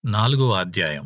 నాలుగో అధ్యాయం.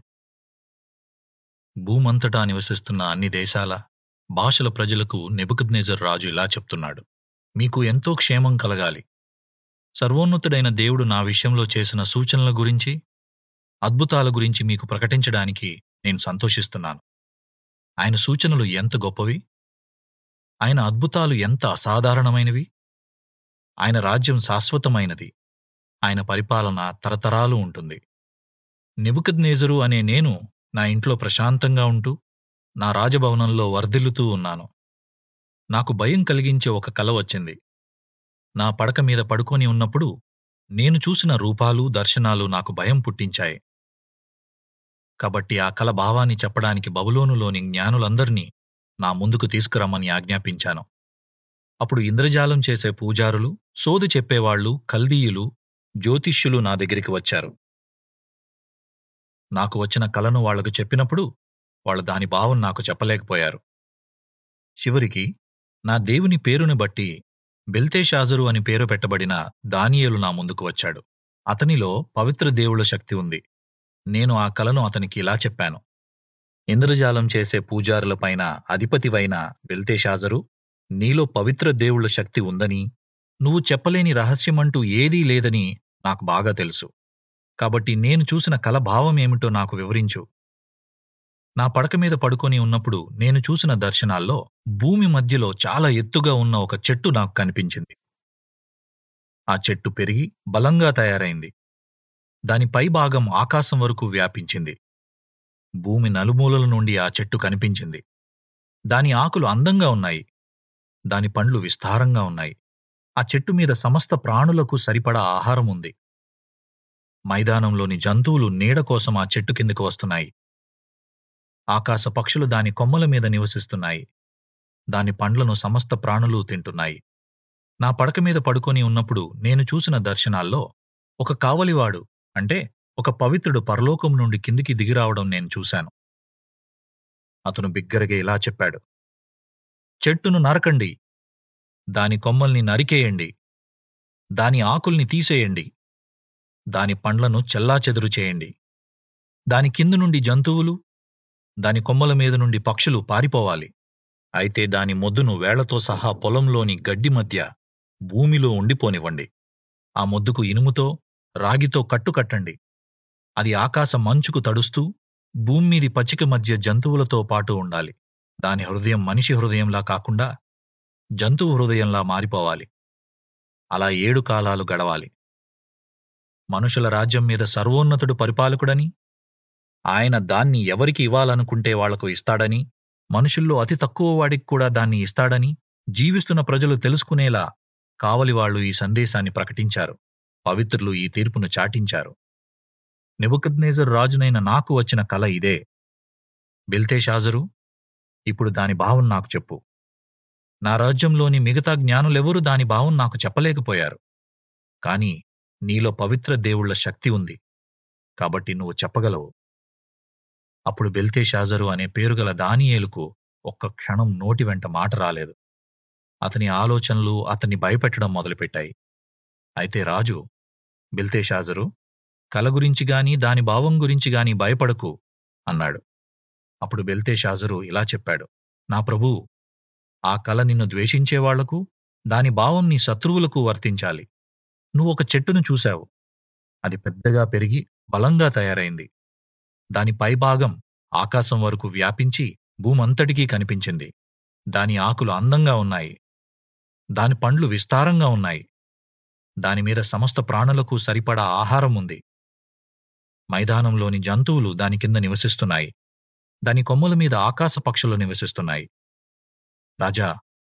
భూమంతటా నివసిస్తున్న అన్ని దేశాల, భాషల ప్రజలకు నెబుకద్నెజర్ రాజు ఇలా చెప్తున్నాడు: మీకు ఎంతో క్షేమం కలగాలి. సర్వోన్నతుడైన దేవుడు నా విషయంలో చేసిన సూచనల గురించి, అద్భుతాల గురించి మీకు ప్రకటించడానికి నేను సంతోషిస్తున్నాను. ఆయన సూచనలు ఎంత గొప్పవి! ఆయన అద్భుతాలు ఎంత అసాధారణమైనవి! ఆయన రాజ్యం శాశ్వతమైనది. ఆయన పరిపాలన తరతరాలు ఉంటుంది. నెబుకద్నెజరు అనే నేను నా ఇంట్లో ప్రశాంతంగా ఉంటూ, నా రాజభవనంలో వర్ధిల్లుతూ ఉన్నాను. నాకు భయం కలిగించే ఒక కల వచ్చింది. నా పడక మీద పడుకొని ఉన్నప్పుడు నేను చూసిన రూపాలు, దర్శనాలు నాకు భయం పుట్టించాయి. కాబట్టి ఆ కల భావాన్ని చెప్పడానికి బబులోనులోని జ్ఞానులందర్నీ నా ముందుకు తీసుకురమ్మని ఆజ్ఞాపించాను. అప్పుడు ఇంద్రజాలం చేసే పూజారులు, సోది చెప్పేవాళ్లు, కల్దీయులు, జ్యోతిష్యులు నా దగ్గరికి వచ్చారు. నాకు వచ్చిన కలను వాళ్లకు చెప్పినప్పుడు వాళ్ళు దాని భావం నాకు చెప్పలేకపోయారు. చివరికి నా దేవుని పేరుని బట్టి బెల్తెషాజరు అని పేరు పెట్టబడిన దానియేలు నా ముందుకు వచ్చాడు. అతనిలో పవిత్ర దేవుళ్ళ శక్తి ఉంది. నేను ఆ కలను అతనికి ఇలా చెప్పాను: ఇంద్రజాలం చేసే పూజారులపైన అధిపతివైన బెల్తెషాజరు, నీలో పవిత్ర దేవుళ్ళ శక్తి ఉందని, నువ్వు చెప్పలేని రహస్యమంటూ ఏదీ లేదని నాకు బాగా తెలుసు. కాబట్టి నేను చూసిన కల భావమేమిటో నాకు వివరించు. నా పడక మీద పడుకొని ఉన్నప్పుడు నేను చూసిన దర్శనాల్లో భూమి మధ్యలో చాలా ఎత్తుగా ఉన్న ఒక చెట్టు నాకు కనిపించింది. ఆ చెట్టు పెరిగి బలంగా తయారైంది. దాని పై భాగం ఆకాశం వరకు వ్యాపించింది. భూమి నలుమూలల నుండి ఆ చెట్టు కనిపించింది. దాని ఆకులు అందంగా ఉన్నాయి. దాని పండ్లు విస్తారంగా ఉన్నాయి. ఆ చెట్టు మీద సమస్త ప్రాణులకు సరిపడా ఆహారం ఉంది. మైదానంలోని జంతువులు నీడ కోసం ఆ చెట్టు కిందకు వస్తున్నాయి. ఆకాశ పక్షులు దాని కొమ్మల మీద నివసిస్తున్నాయి. దాని పండ్లను సమస్త ప్రాణులు తింటున్నాయి. నా పడక మీద పడుకొని ఉన్నప్పుడు నేను చూసిన దర్శనాల్లో ఒక కావలివాడు, అంటే ఒక పవిత్రుడు పరలోకం నుండి కిందికి దిగిరావడం నేను చూశాను. అతను బిగ్గరగా ఇలా చెప్పాడు: చెట్టును నరకండి, దాని కొమ్మల్ని నరికేయండి, దాని ఆకుల్ని తీసేయండి, దాని పండ్లను చెల్లాచెదురు చేయండి. దాని కింద నుండి జంతువులు, దాని కొమ్మల మీద నుండి పక్షులు పారిపోవాలి. అయితే దాని మొద్దును వేళ్లతో సహా పొలంలోని గడ్డి మధ్య భూమిలో ఉండిపోనివ్వండి. ఆ మొద్దుకు ఇనుముతో, రాగితో కట్టుకట్టండి. అది ఆకాశ మంచుకు తడుస్తూ భూమ్మీది పచ్చిక మధ్య జంతువులతో పాటు ఉండాలి. దాని హృదయం మనిషి హృదయంలా కాకుండా జంతువు హృదయంలా మారిపోవాలి. అలా 7 కాలాలు గడవాలి. మనుషుల రాజ్యం మీద సర్వోన్నతుడు పరిపాలకుడని, ఆయన దాన్ని ఎవరికి ఇవ్వాలనుకుంటే వాళ్లకు ఇస్తాడని, మనుషుల్లో అతి తక్కువ వాడికి కూడా దాన్ని ఇస్తాడని జీవిస్తున్న ప్రజలు తెలుసుకునేలా కావలివాళ్లు ఈ సందేశాన్ని ప్రకటించారు. పవిత్రులు ఈ తీర్పును చాటించారు. నెబుకద్నెజరు రాజునైన నాకు వచ్చిన కల ఇదే. బెల్తెషాజరు, ఇప్పుడు దాని భావం నాకు చెప్పు. నా రాజ్యంలోని మిగతా జ్ఞానులెవరూ దాని భావం నాకు చెప్పలేకపోయారు. కాని నీలో పవిత్ర దేవుళ్ళ శక్తి ఉంది, కాబట్టి నువ్వు చెప్పగలవు. అప్పుడు బెల్తెషాజరు అనే పేరుగల దానియేలుకు ఒక్క క్షణం నోటి వెంట మాట రాలేదు. అతని ఆలోచనలు అతన్ని భయపెట్టడం మొదలుపెట్టాయి. అయితే రాజు, బెల్తెషాజరు, కల గురించి గాని దాని భావం గురించి గాని భయపడకు అన్నాడు. అప్పుడు బెల్తెషాజరు ఇలా చెప్పాడు: నా ప్రభూ, ఆ కల నిన్ను ద్వేషించేవాళ్లకు, దాని భావం నీ శత్రువులకు వర్తించాలి. నువ్వు ఒక చెట్టును చూశావు. అది పెద్దగా పెరిగి బలంగా తయారైంది. దాని పైభాగం ఆకాశం వరకు వ్యాపించి భూమంతటికీ కనిపించింది. దాని ఆకులు అందంగా ఉన్నాయి. దాని పండ్లు విస్తారంగా ఉన్నాయి. దానిమీద సమస్త ప్రాణులకు సరిపడా ఆహారం ఉంది. మైదానంలోని జంతువులు దాని కింద నివసిస్తున్నాయి. దాని కొమ్మల మీద ఆకాశ పక్షులు నివసిస్తున్నాయి. రాజా,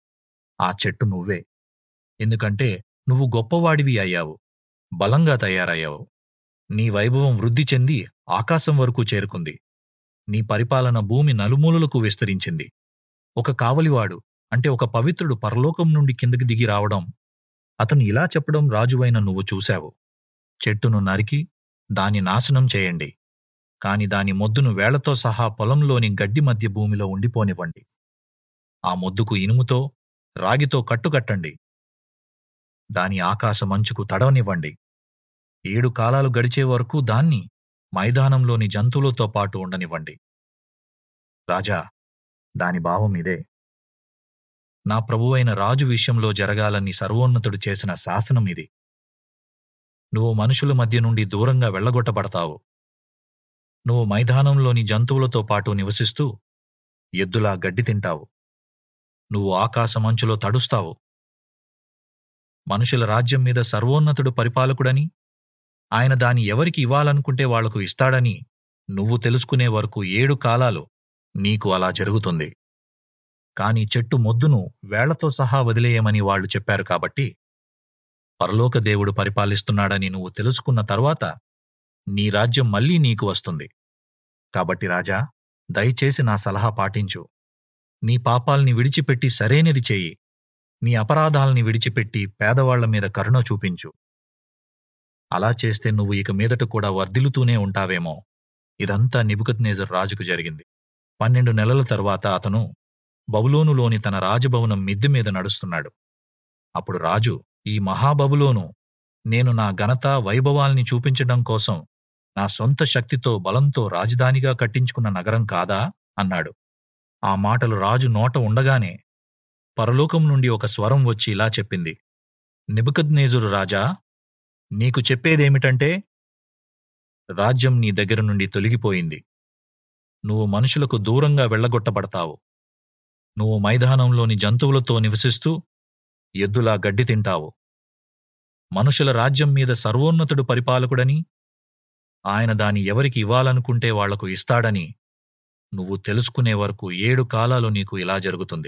ఆ చెట్టు నువ్వే. ఎందుకంటే నువ్వు గొప్పవాడివి అయ్యావు, బలంగా తయారయ్యావు. నీ వైభవం వృద్ధి చెంది ఆకాశం వరకు చేరుకుంది. నీ పరిపాలన భూమి నలుమూలలకు విస్తరించింది. ఒక కావలివాడు, అంటే ఒక పవిత్రుడు పరలోకం నుండి కిందకి దిగి రావడం, అతను ఇలా చెప్పడం రాజువైన నువ్వు చూశావు: చెట్టును నరికి దాని నాశనం చేయండి, కాని దాని మొద్దును వేళ్లతో సహా పొలంలోని గడ్డి మధ్య భూమిలో ఉండిపోనివ్వండి. ఆ మొద్దుకు ఇనుముతో, రాగితో కట్టుకట్టండి. దాని ఆకాశ మంచుకు తడవనివ్వండి. 7 కాలాలు గడిచే వరకు దాన్ని మైదానంలోని జంతువులతో పాటు ఉండనివ్వండి. రాజా, దాని భావం ఇదే. నా ప్రభువైన రాజు విషయంలో జరగాలని సర్వోన్నతుడు చేసిన శాసనం ఇది. నువ్వు మనుషుల మధ్య నుండి దూరంగా వెళ్ళగొట్టబడతావు. నువ్వు మైదానంలోని జంతువులతో పాటు నివసిస్తూ ఎద్దులా గడ్డి తింటావు. నువ్వు ఆకాశమంచులో తడుస్తావు. మనుషుల రాజ్యం మీద సర్వోన్నతుడు పరిపాలకుడని, ఆయన దాని ఎవరికి ఇవ్వాలనుకుంటే వాళ్లకు ఇస్తాడని నువ్వు తెలుసుకునే వరకు 7 కాలాలు నీకు అలా జరుగుతుంది. కాని చెట్టు మొద్దును వేళ్లతో సహా వదిలేయమని వాళ్ళు చెప్పారు కాబట్టి, పరలోక దేవుడు పరిపాలిస్తున్నాడని నువ్వు తెలుసుకున్న తర్వాత నీ రాజ్యం మళ్లీ నీకు వస్తుంది. కాబట్టి రాజా, దయచేసి నా సలహా పాటించు. నీ పాపాల్ని విడిచిపెట్టి సరైనది చెయ్యి. నీ అపరాధాల్ని విడిచిపెట్టి పేదవాళ్ల మీద కరుణ చూపించు. అలా చేస్తే నువ్వు ఇక మీదట కూడా వర్ధిల్లుతూనే ఉంటావేమో. ఇదంతా నెబుకద్నెజరు రాజుకు జరిగింది. 12 నెలల తరువాత అతను బబులోనులోని తన రాజభవనం మిద్దె మీద నడుస్తున్నాడు. అప్పుడు రాజు, ఈ మహాబబులోను నేను నా ఘనత వైభవాల్ని చూపించడం కోసం నా సొంత శక్తితో బలంతో రాజధానిగా కట్టించుకున్న నగరం కాదా అన్నాడు. ఆ మాటలు రాజు నోట ఉండగానే పరలోకం నుండి ఒక స్వరం వచ్చి ఇలా చెప్పింది, నెబుకద్నెజరు రాజా, నీకు చెప్పేదేమిటంటే, రాజ్యం నీ దగ్గర నుండి తొలగిపోయింది. నువ్వు మనుషులకు దూరంగా వెళ్ళగొట్టబడతావు. నువ్వు మైదానంలోని జంతువులతో నివసిస్తూ ఎద్దులా గడ్డి తింటావు. మనుషుల రాజ్యం మీద సర్వోన్నతుడు పరిపాలకుడని, ఆయన దాని ఎవరికి ఇవ్వాలనుకుంటే వాళ్లకు ఇస్తాడని నువ్వు తెలుసుకునే వరకు 7 కాలాలు నీకు ఇలా జరుగుతుంది.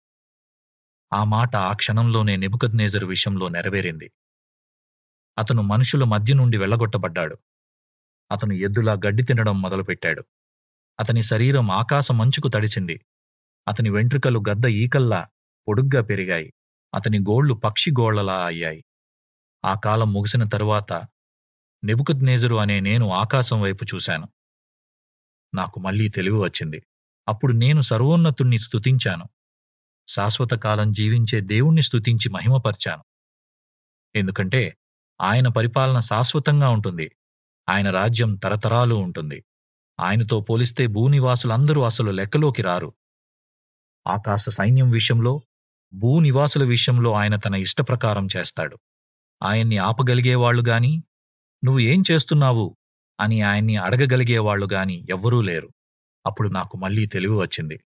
ఆ మాట ఆ క్షణంలోనే నెబుకద్నెజరు విషయంలో నెరవేరింది. అతను మనుషుల మధ్య నుండి వెళ్ళగొట్టబడ్డాడు. అతను ఎద్దులా గడ్డి తినడం మొదలుపెట్టాడు. అతని శరీరం ఆకాశ మంచుకు తడిసింది. అతని వెంట్రుకలు గద్ద ఈకల్లా పొడుగ్గా పెరిగాయి. అతని గోళ్లు పక్షి గోళ్లలా అయ్యాయి. ఆ కాలం ముగిసిన తరువాత నెబుకద్నెజరు అనే నేను ఆకాశం వైపు చూశాను. నాకు మళ్లీ తెలివి వచ్చింది. అప్పుడు నేను సర్వోన్నతుణ్ణి స్తుతించాను. శాశ్వత కాలం జీవించే దేవుణ్ణి స్తుతించి మహిమపర్చాను. ఎందుకంటే ఆయన పరిపాలన శాశ్వతంగా ఉంటుంది. ఆయన రాజ్యం తరతరాలు ఉంటుంది. ఆయనతో పోలిస్తే భూనివాసులందరూ అసలు లెక్కలోకి రారు. ఆకాశ సైన్యం విషయంలో, భూనివాసుల విషయంలో ఆయన తన ఇష్టప్రకారం చేస్తాడు. ఆయన్ని ఆపగలిగేవాళ్లు గాని, నువ్వు ఏం చేస్తున్నావు అని ఆయన్ని అడగగలిగేవాళ్లు గాని ఎవ్వరూ లేరు. అప్పుడు నాకు మళ్లీ తెలివి వచ్చింది.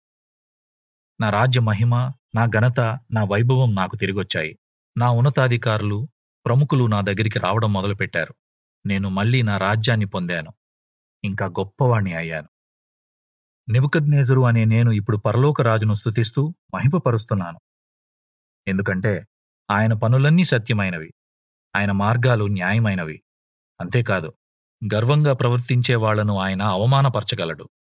నా రాజ్య మహిమ, నా ఘనత, నా వైభవం నాకు తిరిగొచ్చాయి. నా ఉన్నతాధికారులు, ప్రముఖులు నా దగ్గరికి రావడం మొదలుపెట్టారు. నేను మళ్లీ నా రాజ్యాన్ని పొందాను. ఇంకా గొప్పవాణ్ణి అయ్యాను. నెబుకద్నెజరు అనే నేను ఇప్పుడు పరలోక రాజును స్తుతిస్తూ మహిమపరుస్తున్నాను. ఎందుకంటే ఆయన పనులన్నీ సత్యమైనవి, ఆయన మార్గాలు న్యాయమైనవి. అంతేకాదు, గర్వంగా ప్రవర్తించే వాళ్లను ఆయన అవమానపరచగలడు.